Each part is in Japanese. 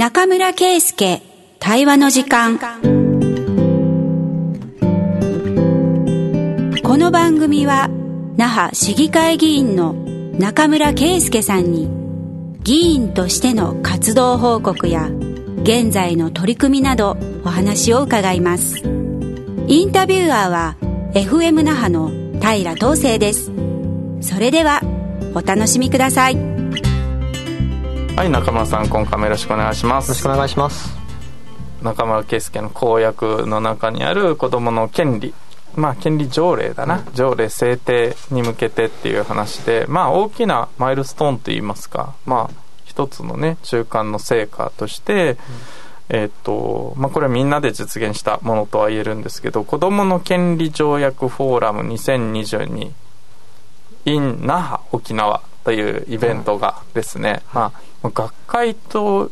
中村圭介対話の時間。この番組は那覇市議会議員の中村圭介さんに議員としての活動報告や現在の取り組みなどお話を伺います。インタビュアーは FM 那覇の平東成です。それではお楽しみください。 はい、中村さん、今回もよろしくお願いします。 よろしくお願いします。 中村圭介の公約の中にある子どもの権利、権利条例だな、条例制定に向けてっていう話で、大きなマイルストーンといいますか、一つのね中間の成果として、これはみんなで実現したものとは言えるんですけど、子どもの権利条約フォーラム2022 in 那覇沖縄というイベントがですね、学会フォ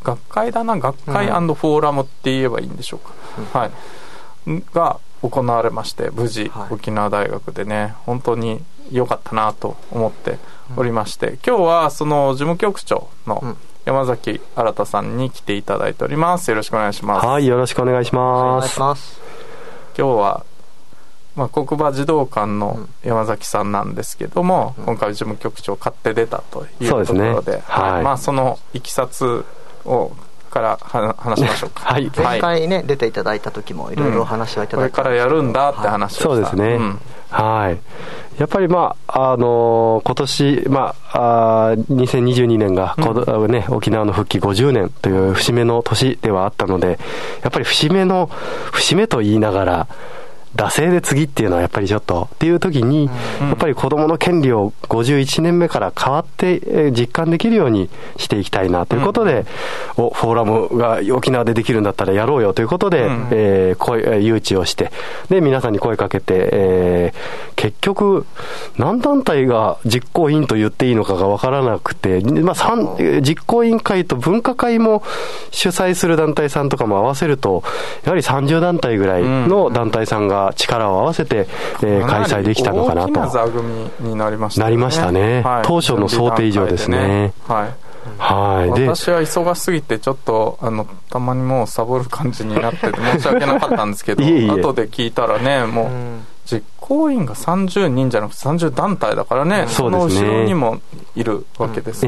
ーラムって言えばいいんでしょうか、が行われまして、無事、沖縄大学でね本当に良かったなと思っておりまして、今日はその事務局長の山崎新さんに来ていただいております。よろしくお願いします。 はい、よろしくお願いします。 今日は国馬児童館の山崎さんなんですけども、今回事務局長買って出たというところ で、そのいきさつをから話しましょうか。 前回ね出ていただいた時もいろいろお話はいただいたんですけど、 これからやるんだって話をした。 そうですね、やっぱり今年、2022年が、沖縄の復帰50年という節目の年ではあったので、やっぱり節目と言いながら惰性で次っていうのはやっぱりちょっとっていう時に、やっぱり子どもの権利を51年目から変わって実感できるようにしていきたいなということで、フォーラムが沖縄でできるんだったらやろうよということで、誘致をして、で皆さんに声かけて、結局何団体が実行委員と言っていいのかが分からなくて、実行委員会と分科会も主催する団体さんとかも合わせると、やはり30団体ぐらいの団体さんが力を合わせて、開催できたのかなと。 大きな座組になりましたね。 なりましたね、当初の想定以上ですね。 私は忙しすぎてちょっとたまにもうサボる感じになってて申し訳なかったんですけど後で聞いたらね、もう実行委員が30人じゃなくて30団体だからね、その後ろにもいるわけですから、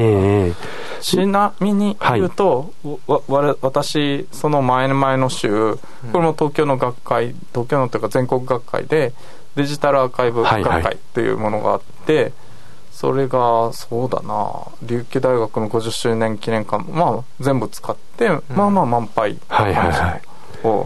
ちなみに言うと、私その前の週、これも東京の学会、東京のというか全国学会でデジタルアーカイブ学会というものがあって、それがそうだな、琉球大学の50周年記念館、全部使って満杯を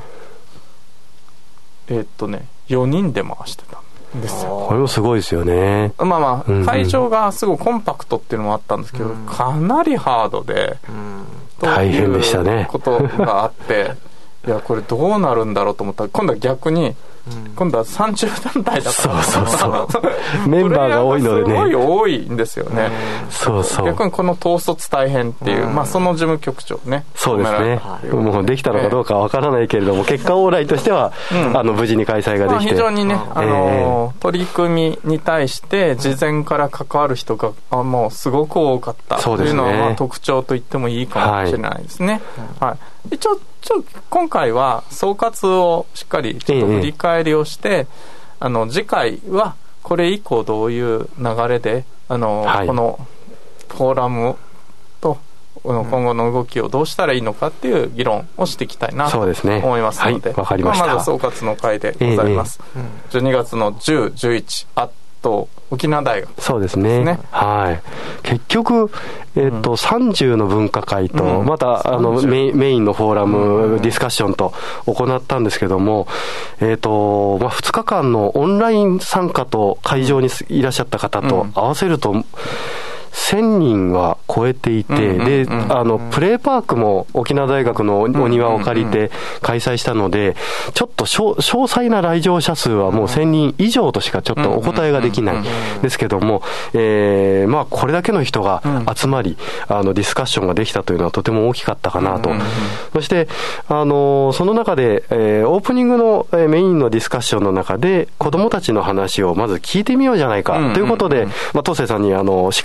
4人で回してたんですよ。 これもすごいですよね。 会場がすごいコンパクトっていうのもあったんですけど、かなりハードで、 大変でしたね。 ことがあっていやこれどうなるんだろうと思ったら、今度は逆に今度は30団体だった。 そうメンバーが多いのでね、 すごい多いんですよね。逆にこの統率大変っていう、その事務局長ね。 そうですね、もうできたのかどうかわからないけれども、結果オーライとしては、無事に開催ができて、 非常にね、取り組みに対して事前から関わる人がもうすごく多かったというのは、特徴と言ってもいいかもしれないですね。一応今回は総括をしっかりちょっと振り返りをして、次回はこれ以降どういう流れでこのフォーラムと今後の動きをどうしたらいいのかっていう議論をしていきたいなと思いますので、 わかりました。 まず総括の会でございます。12月の10、11沖縄大学、 そうですね。結局、30の分科会と、またメインのフォーラム、ディスカッションと行ったんですけども、2日間のオンライン参加と会場にいらっしゃった方と合わせると、1000人は超えていて、で、プレーパークも沖縄大学のお庭を借りて開催したので、ちょっと詳細な来場者数はもう1000人以上としかちょっとお答えができないですけども、これだけの人が集まり、ディスカッションができたというのはとても大きかったかなと。そして、その中で、オープニングのメインのディスカッションの中で、子どもたちの話をまず聞いてみようじゃないかということで、東成さんに司会進行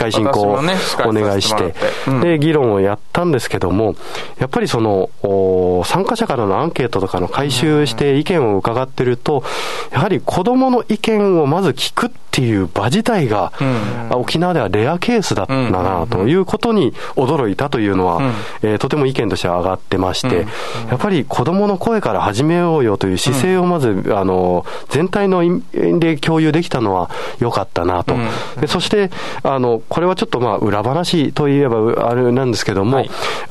をお願いして、で議論をやったんですけども、やっぱりその参加者からのアンケートとかの回収して意見を伺ってると、やはり子どもの意見をまず聞くっていう場自体が、沖縄ではレアケースだったなということに驚いたというのは、とても意見としては上がってまして、やっぱり子どもの声から始めようよという姿勢をまず、全体の意味で共有できたのは良かったなと。でそしてこれはちょっと裏話といえばあれなんですけども、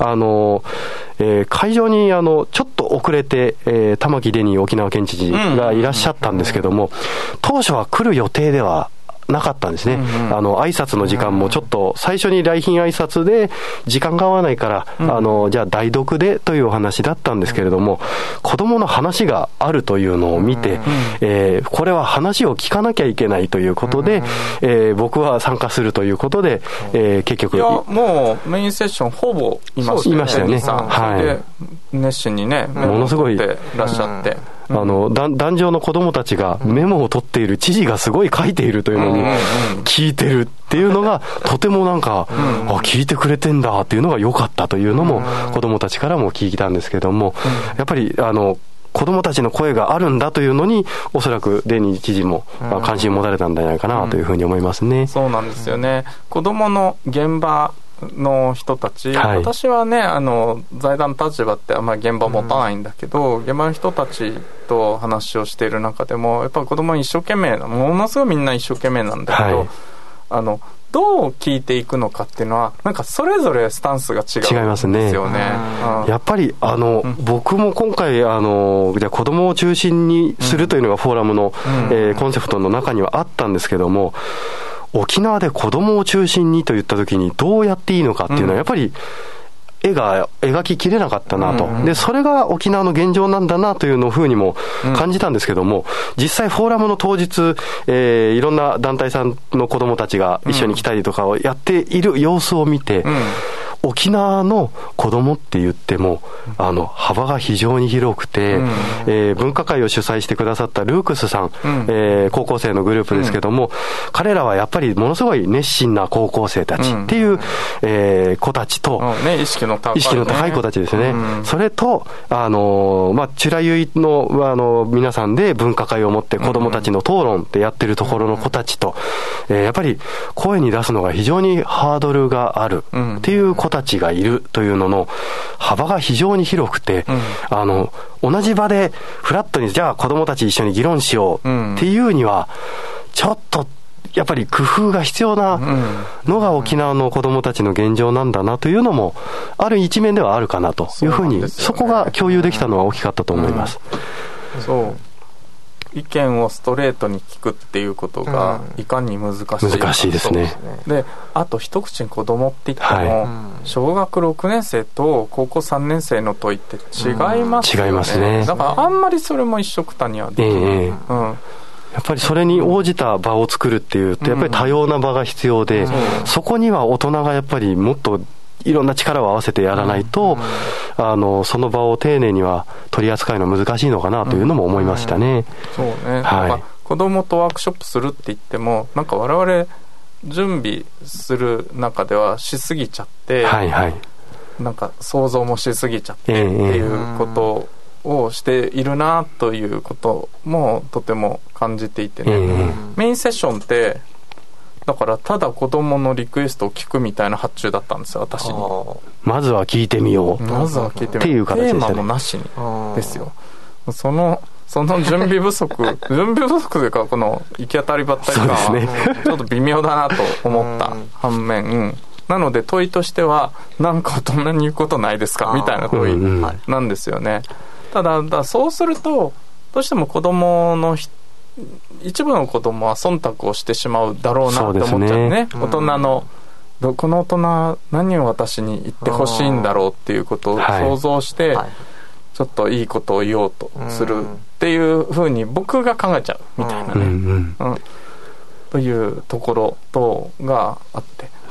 会場にちょっと遅れて、玉城デニー沖縄県知事がいらっしゃったんですけども、当初は来る予定ではなかったんですね。挨拶の時間もちょっと最初に来賓挨拶で時間が合わないから、じゃあ代読でというお話だったんですけれども、子供の話があるというのを見て、これは話を聞かなきゃいけないということで、僕は参加するということで、結局。 いや、もうメインセッションほぼいましたよね。はい。で熱心にね、 ものすごいいらっしゃって。 壇上の子供たちがメモを取っている、知事がすごい書いているというのに聞いてるっていうのが、とてもなんか、聞いてくれてんだっていうのが良かったというのも子供たちからも聞いたんですけども、やっぱり子供たちの声があるんだというのに、おそらくデニー知事も関心を持たれたんじゃないかなというふうに思いますね。 そうなんですよね。子供の現場の人たち、私はね、財団の立場ってあんまり現場持たないんだけど、現場の人たちと話をしている中でも、やっぱり子供一生懸命な、ものすごいみんな一生懸命なんだけど、どう聞いていくのかっていうのは、なんかそれぞれスタンスが違うんですよね。 やっぱり僕も今回じゃあ子供を中心にするというのがフォーラムの、コンセプトの中にはあったんですけども、沖縄で子供を中心にと言ったときにどうやっていいのかっていうのはやっぱり絵が描ききれなかったなと。で、それが沖縄の現状なんだなというのをふうにも感じたんですけども、実際フォーラムの当日、いろんな団体さんの子供たちが一緒に来たりとかをやっている様子を見て、沖縄の子供って言っても幅が非常に広くて、分科会を主催してくださったルークスさん、高校生のグループですけども、彼らはやっぱりものすごい熱心な高校生たちっていう、子たちと、 意識の高い子たちですね。それとチュラユイの皆さんで分科会を持って子供たちの討論ってやってるところの子たちと、やっぱり声に出すのが非常にハードルがあるっていう子たちがいるというのの幅が非常に広くて、同じ場でフラットにじゃあ子供たち一緒に議論しようっていうにはちょっとやっぱり工夫が必要なのが沖縄の子供たちの現状なんだなというのもある一面ではあるかなというふうに、そこが共有できたのは大きかったと思います。 そう意見をストレートに聞くっていうことがいかに難しいですね。 で、あと一口に子供って言っても、小学6年生と高校3年生の問いって違いますよね。 違いますね。 だからあんまりそれも一緒くたにはできない。 やっぱりそれに応じた場を作るっていうと、やっぱり多様な場が必要で、そこには大人がやっぱりもっといろんな力を合わせてやらないと、その場を丁寧には取り扱うのは難しいのかなというのも思いましたね。 そうね。子供とワークショップするって言っても、なんか我々準備する中ではしすぎちゃって、なんか想像もしすぎちゃってっていうことをしているなということもとても感じていてね。メインセッションってだからただ子供のリクエストを聞くみたいな発注だったんですよ、私に。 まずは聞いてみよう。 まずは聞いてみよう。 っていう形でしたね。 テーマもなしにですよ。その準備不足準備不足というか、この行き当たりばったりがちょっと微妙だなと思った反面、なので問いとしては、なんか大人に言うことないですかみたいな問いなんですよね。ただそうするとどうしても子供の一部の子供は忖度をしてしまうだろうなって思っちゃうね。大人のこの大人何を私に言ってほしいんだろうっていうことを想像して、ちょっといいことを言おうとするっていうふうに僕が考えちゃうみたいなね、というところがあって、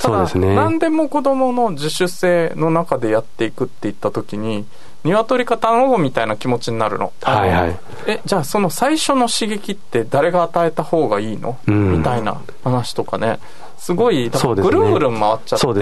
ただ何でも子供の自主性の中でやっていくっていった時に鶏か卵みたいな気持ちになるの。 はいはい、 じゃあその最初の刺激って誰が与えた方がいいの、みたいな話とかね、すごいぐるんぐるん回っちゃって、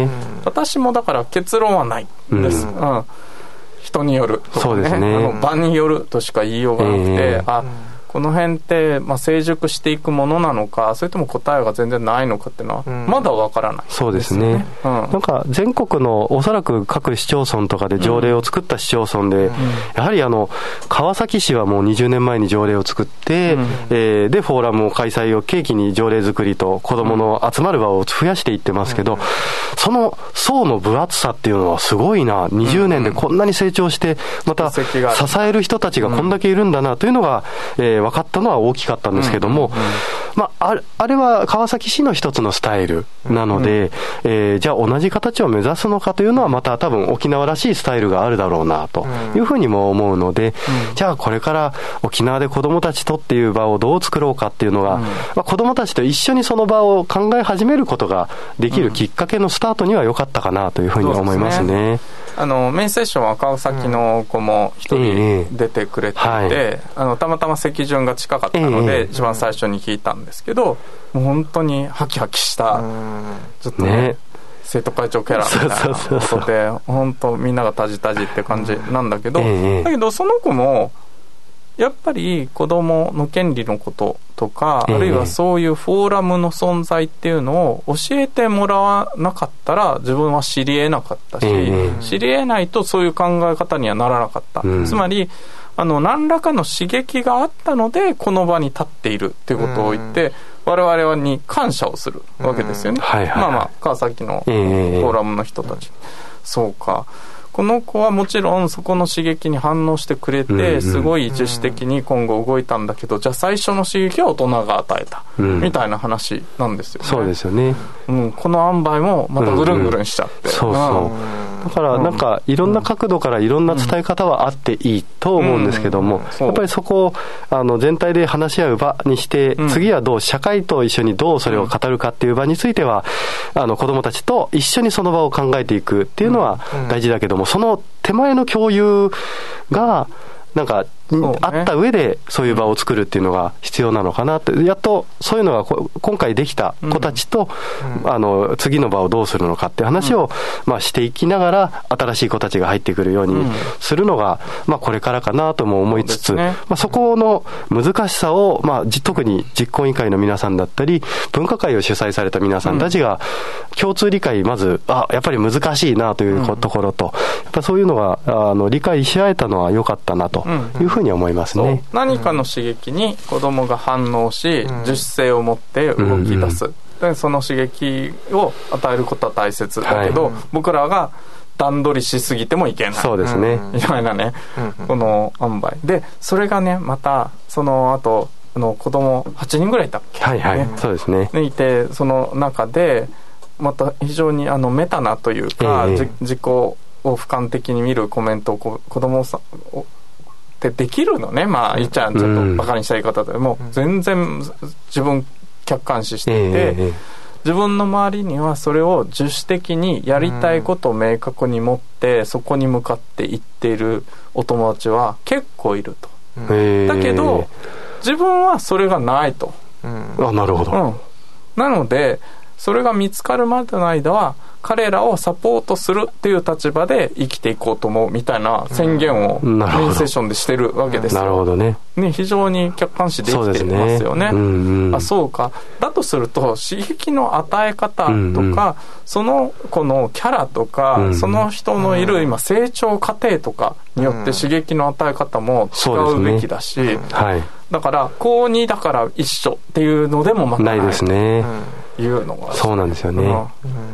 私もだから結論はないです、人によるとかね、場によるとしか言いようがなくて、この辺って、成熟していくものなのか、それとも答えが全然ないのかっていうのは、まだわからない、 そうですね。なんか全国のおそらく各市町村とかで条例を作った市町村で、やはり川崎市はもう20年前に条例を作って、でフォーラムを開催を契機に条例作りと子どもの集まる場を増やしていってますけど、その層の分厚さっていうのはすごいな、20年でこんなに成長して、また支える人たちがこんだけいるんだなというのが、分かったのは大きかったんですけども、あれは川崎市の一つのスタイルなので、じゃあ同じ形を目指すのかというのはまた多分沖縄らしいスタイルがあるだろうなというふうにも思うので、じゃあこれから沖縄で子どもたちとっていう場をどう作ろうかっていうのが、子どもたちと一緒にその場を考え始めることができるきっかけのスタートには良かったかなというふうに思いますね。 メインセッションは川崎の子も一人出てくれていて、たまたま席順が近かったので、一番最初に聞いたんですけど、もう本当にハキハキしたちょっとね、生徒会長キャラみたいなことで、本当みんながタジタジって感じなんだけど、だけどその子もやっぱり子どもの権利のこととか、あるいはそういうフォーラムの存在っていうのを教えてもらわなかったら自分は知り得なかったし、知り得ないとそういう考え方にはならなかった、つまり何らかの刺激があったのでこの場に立っているっていうことを言って、我々に感謝をするわけですよね。川崎のフォーラムの人たち、そうか、この子はもちろんそこの刺激に反応してくれて、すごい自主的に今後動いたんだけど、じゃあ最初の刺激は大人が与えた、みたいな話なんですよね。 そうですよね。 この塩梅もまたぐるんぐるんしちゃって、 だからなんかいろんな角度からいろんな伝え方はあっていいと思うんですけども、やっぱりそこを全体で話し合う場にして、次はどう社会と一緒にどうそれを語るかっていう場については、子どもたちと一緒にその場を考えていくっていうのは大事だけども、その手前の共有がなんかあった上でそういう場を作るっていうのが必要なのかなって、やっとそういうのが今回できた子たちと、次の場をどうするのかって話を、していきながら新しい子たちが入ってくるようにするのが、これからかなとも思いつつ、そこの難しさを、特に実行委員会の皆さんだったり分科会を主催された皆さんたちが共通理解、まずやっぱり難しいなというところと、やっぱそういうのが理解し合えたのは良かったなというふうに思いますね。 何かの刺激に子どもが反応し、自主性を持って動き出す、でその刺激を与えることは大切だけど、僕らが段取りしすぎてもいけない、 そうですね、 みたいなね、この塩梅で、それがねまたその後子ども8人ぐらいいたっけ、 そうですね、 いて、その中でまた非常にメタなというか、自己を俯瞰的に見るコメントを子どもさんってできるのね。言っちゃちょっとバカにした言い方でも全然自分客観視していて、自分の周りにはそれを自主的にやりたいことを明確に持ってそこに向かっていっているお友達は結構いると。だけど自分はそれがないと。 なるほど、 なのでそれが見つかるまでの間は彼らをサポートするっていう立場で生きていこうと思うみたいな宣言をメインセッションでしてるわけですよ。 なるほどね。 非常に客観視できてますよね。そうか。だとすると刺激の与え方とか、その子のキャラとか、その人のいる今成長過程とかによって刺激の与え方も違うべきだし、だから高2だから一緒っていうのでもまたないですね。いうのがそうなんですよね。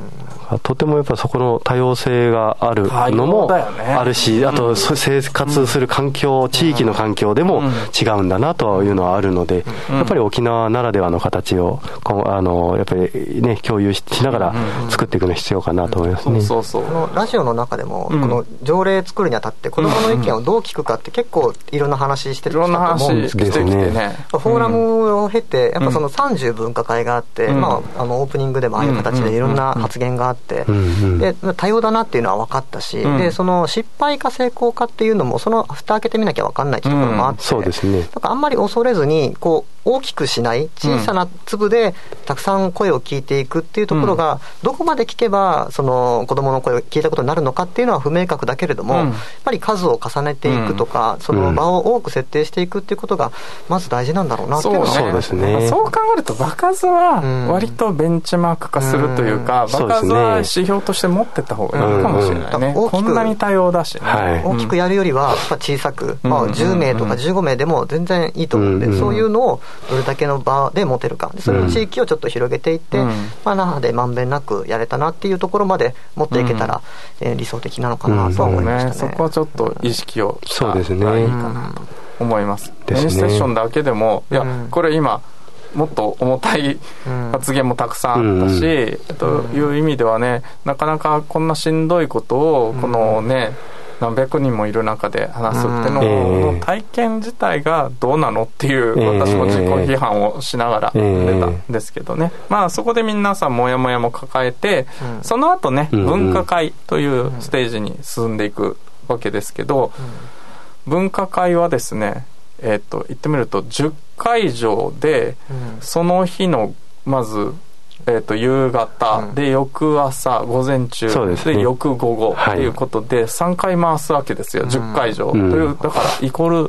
とてもやっぱそこの多様性があるのもあるし、あと生活する環境、地域の環境でも違うんだなというのはあるので、やっぱり沖縄ならではの形をやっぱりね共有しながら作っていくの必要かなと思いますね。 このラジオの中でも、この条例作るにあたって子どもの意見をどう聞くかって結構いろんな話してきたと思うんですけど、フォーラムを経てやっぱその30分科会があって、オープニングでもああいう形でいろんな発言があって、で多様だなっていうのは分かったし、でその失敗か成功かっていうのもその蓋開けてみなきゃ分かんないっていうところもあって、 そうですね、 なんかあんまり恐れずにこう大きくしない小さな粒でたくさん声を聞いていくっていうところが、どこまで聞けばその子どもの声を聞いたことになるのかっていうのは不明確だけれども、やっぱり数を重ねていくとか、その場を多く設定していくっていうことがまず大事なんだろうなっていうのは、 そうですね。 そう考えると場数は割とベンチマーク化するというか、場数は指標として持ってった方がいいかもしれないね。こんなに多様だしね、 大きくやるよりはやっぱ小さく、10名とか15名でも全然いいと思うんで、そういうのをどれだけの場で持てるか、それの地域をちょっと広げていって、那覇でまんべんなくやれたなっていうところまで持っていけたら、理想的なのかなとは思いましたね。 そこはちょっと意識をしたらいいかなと思います。メインステーションだけでも、いやこれ今もっと重たい発言もたくさんあったし、という意味ではね、なかなかこんなしんどいことをこのね、何百人もいる中で話すってのの体験自体がどうなのっていう、私も自己批判をしながら出たんですけどね、そこで皆さんモヤモヤも抱えて、その後ね、分科会というステージに進んでいくわけですけど、分科会はですね、言ってみると10会場で、その日のまず夕方で、翌朝午前中で、翌午後ということで3回回すわけですよ、10会場という。だからイコール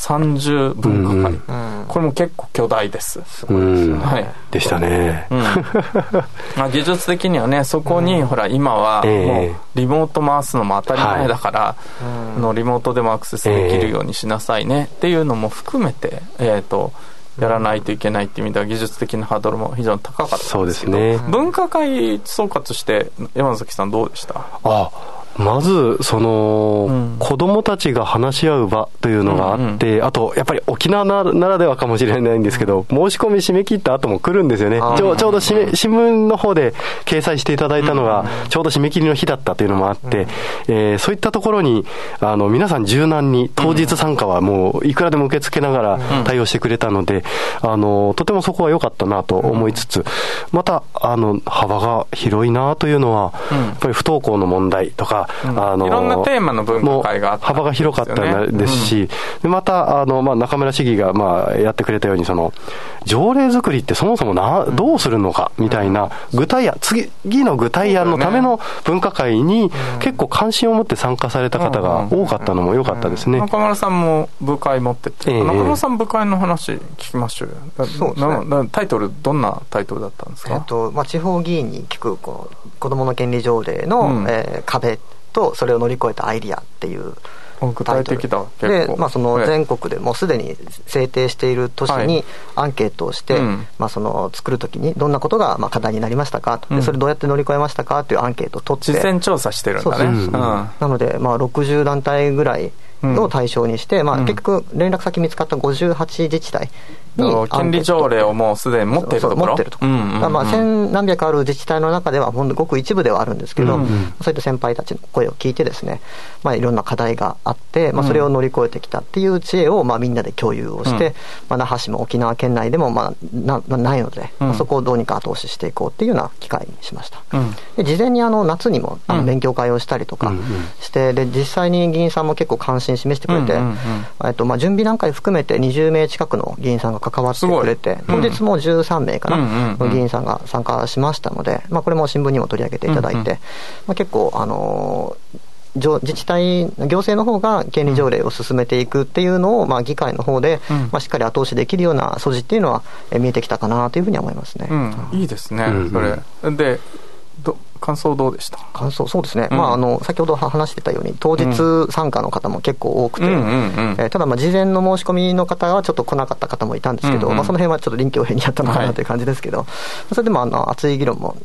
30分科会、これも結構巨大です。 すごいですね、はい、でしたね、 技術的にはね、そこにほら今はもうリモート回すのも当たり前だから、リモートでもアクセスできるようにしなさいねっていうのも含めてやらないといけないっていう意味では技術的なハードルも非常に高かったんですけど、そうですね、分科会総括して山崎さんどうでした？ まずその、子どもたちが話し合う場というのがあって、あとやっぱり沖縄ならではかもしれないんですけど、申し込み締め切った後も来るんですよね。ちょうど新聞の方で掲載していただいたのがちょうど締め切りの日だったというのもあって、そういったところに皆さん柔軟に当日参加はもういくらでも受け付けながら対応してくれたので、とてもそこは良かったなと思いつつ、また幅が広いなというのは、やっぱり不登校の問題とか、 いろんなテーマの分科会があった、 幅が広かったですし、でまた中村市議がやってくれたように、その条例作りってそもそもどうするのかみたいな具体案、次の具体案のための分科会に結構関心を持って参加された方が多かったのも良かったですね。 中村さんも部会持ってて、中村さん部会の話聞きましょうよ。そうですね、タイトルどんなタイトルだったんですか？ 地方議員に聞く子どもの権利条例の、壁とそれを乗り越えたアイディアっていう具体的だで、その全国でもうすでに制定している都市にアンケートをして、その作るときにどんなことが課題になりましたかと、でそれどうやって乗り越えましたかというアンケートを取って事前調査してるんだね。 なので、60団体ぐらいを対象にして、結局連絡先見つかった58自治体に権利条例をもうすでに持っているところ、 持ってるところ、千何百ある自治体の中ではほんのごく一部ではあるんですけど、そういった先輩たちの声を聞いてですね、いろんな課題があって、それを乗り越えてきたっていう知恵をみんなで共有をして、那覇市も沖縄県内でもないので、そこをどうにか後押ししていこうっていうような機会にしました。で事前に夏にも勉強会をしたりとかして、で実際に議員さんも結構関心示してくれて、準備段階含めて20名近くの議員さんが関わってくれて、当日も13名かな、の議員さんが参加しましたので、これも新聞にも取り上げていただいて、結構自治体行政の方が権利条例を進めていくっていうのを、議会の方で、しっかり後押しできるような素地っていうのは見えてきたかなというふうに思いますね。 いいですね、それで感想どうでした？ 感想、そうですね、先ほど話してたように当日参加の方も結構多くて、ただ事前の申し込みの方はちょっと来なかった方もいたんですけど、その辺はちょっと臨機応変にやったのかなという感じですけど、それでも熱い議論も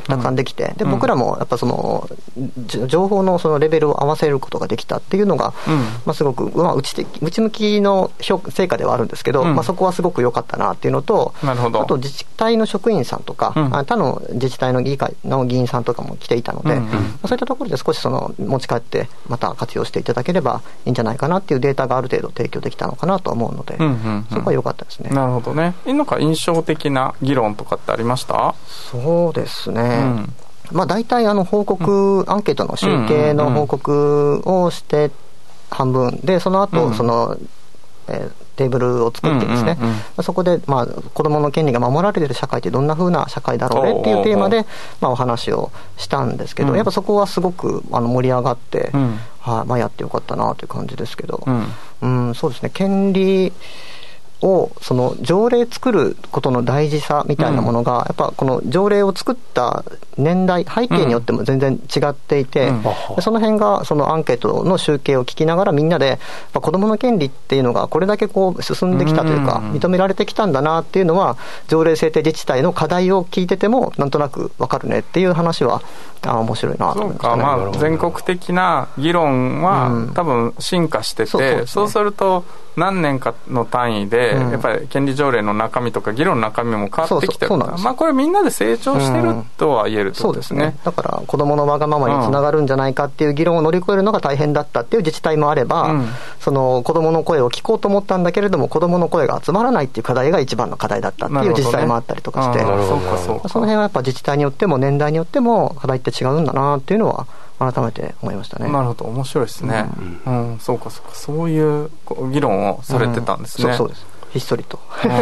達観できて、で僕らもやっぱその情報のそのレベルを合わせることができたっていうのが、すごく、内向きの成果ではあるんですけど、そこはすごく良かったなっていうのと、あと自治体の職員さんとか、他の自治体の議会の議員さんとかも来ていたので、そういったところで少しその持ち帰ってまた活用していただければいいんじゃないかなっていうデータがある程度提供できたのかなと思うので、そこは良かったですね。 なるほどね。なんか印象的な議論とかってありました？ そうですね、大体報告、アンケートの集計の報告をして半分で、その後その、テーブルを作ってですね、そこで、子どもの権利が守られている社会ってどんな風な社会だろうねっていうテーマで、お話をしたんですけど、やっぱそこはすごく盛り上がって、やってよかったなという感じですけど、そうですね、権利をその条例作ることの大事さみたいなものが、やっぱこの条例を作った年代背景によっても全然違っていて、その辺がそのアンケートの集計を聞きながらみんなで子どもの権利っていうのがこれだけこう進んできたというか認められてきたんだなっていうのは、条例制定自治体の課題を聞いててもなんとなく分かるねっていう話は面白いなと思いましたね。 全国的な議論は多分進化してて、そうすると何年かの単位でやっぱり権利条例の中身とか議論の中身も変わってきてる。これみんなで成長してるとは言えるってことですね。 そうですね。だから子どものわがままにつながるんじゃないかっていう議論を乗り越えるのが大変だったっていう自治体もあれば、その子どもの声を聞こうと思ったんだけれども子どもの声が集まらないっていう課題が一番の課題だったっていう自治体もあったりとかして、その辺はやっぱ自治体によっても年代によっても課題って違うんだなっていうのは改めて思いましたね。 なるほど、面白いですね。そうかそうか、そういう議論をされてたんですね。 そうです。ひっそりと。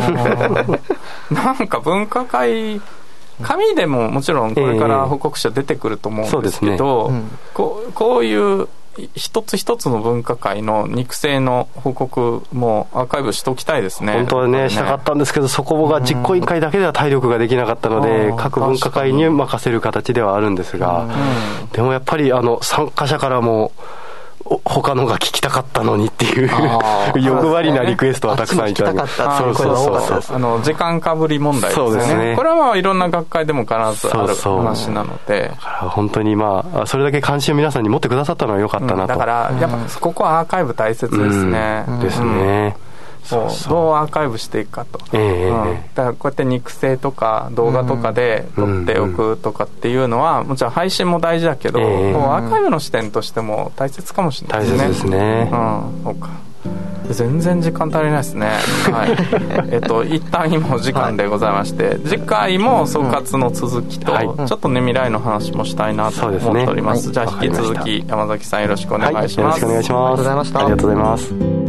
なんか分科会紙でももちろんこれから報告書出てくると思うんですけど、こういう一つ一つの分科会の肉声の報告もアーカイブしておきたいですね。 本当はね、したかったんですけど、そこが実行委員会だけでは体力ができなかったので、各分科会に任せる形ではあるんですが、でもやっぱり参加者からも他のが聞きたかったのにっていう欲張りなリクエストはたくさんいただきました。 時間かぶり問題ですね。そうですね。これはまあいろんな学会でも必ずある話なので、 だから本当にそれだけ関心を皆さんに持ってくださったのは良かったなと。 だからやっぱここはアーカイブ大切ですね。 ですね。 どうアーカイブしていくかと、だからこうやって肉声とか動画とかで撮っておくとかっていうのは、もちろん配信も大事だけど、もうアーカイブの視点としても大切かもしれないですね。 大切ですね。 そうか、全然時間足りないですね。一旦今お時間でございまして、次回も総括の続きと、ちょっとね未来の話もしたいなと思っております。じゃあ引き続き山崎さんよろしくお願いします。 よろしくお願いします。 ありがとうございました。 ありがとうございます。